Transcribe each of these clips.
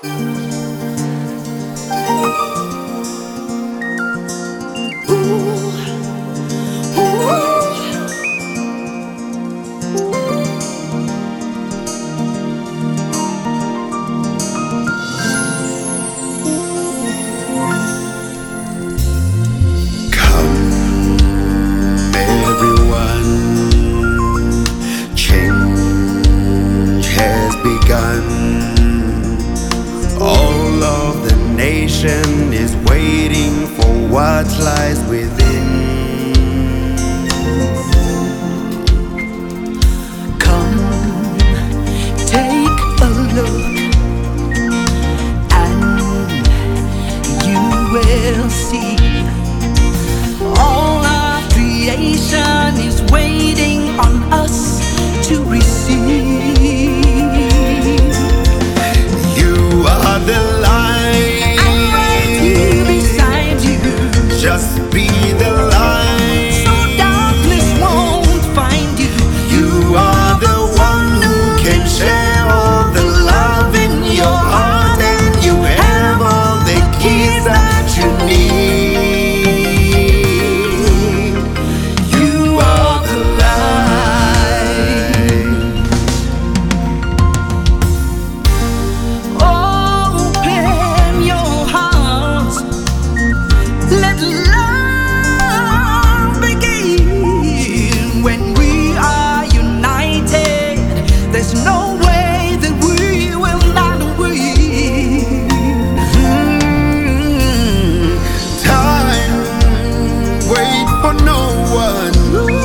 All of the nation is waiting for what lies within. Come, take a look, and you will see. All of creation is waiting on us to receive. You are the light. I'm right here beside you. Just be the light. So darkness won't find you. You are the one who can share all the love in your heart, and you have all the keys that you need. You are the light. Open your hearts. Let love begin. When we are united, there's no way that we will not win. Time, wait for no one.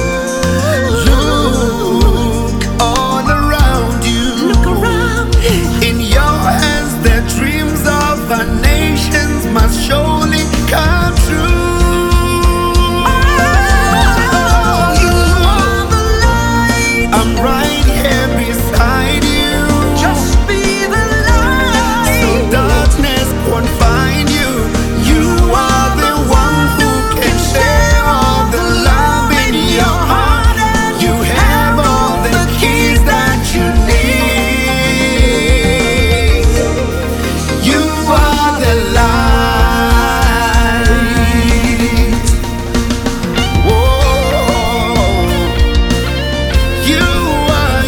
Look all around you. Look around you. In your hands, the dreams of our nations must surely come true. You are the light. I'm right here beside you. Just be the light. So darkness won't find you. You are the one who can share all the love in your heart. You have all the keys that you need. You are the light. Whoa. You are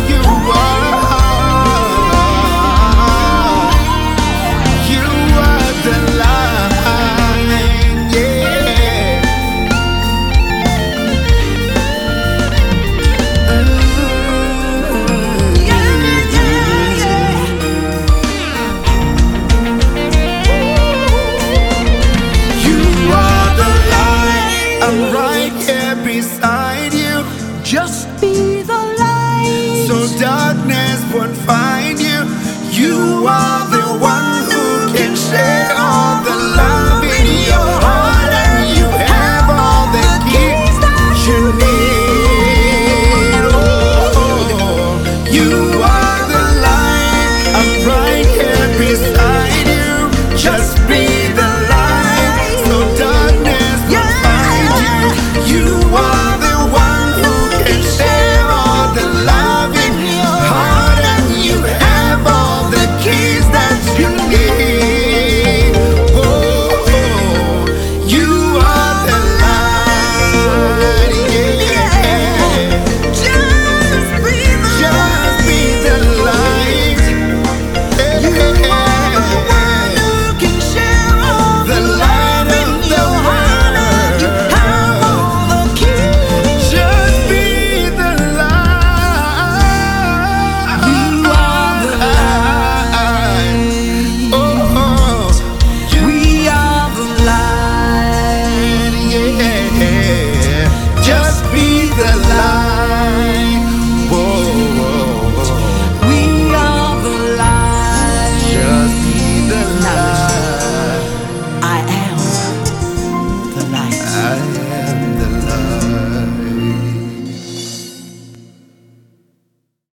the light, yeah. You are the light. I'm right here beside you. Just be the light. So darkness won't find you. You are the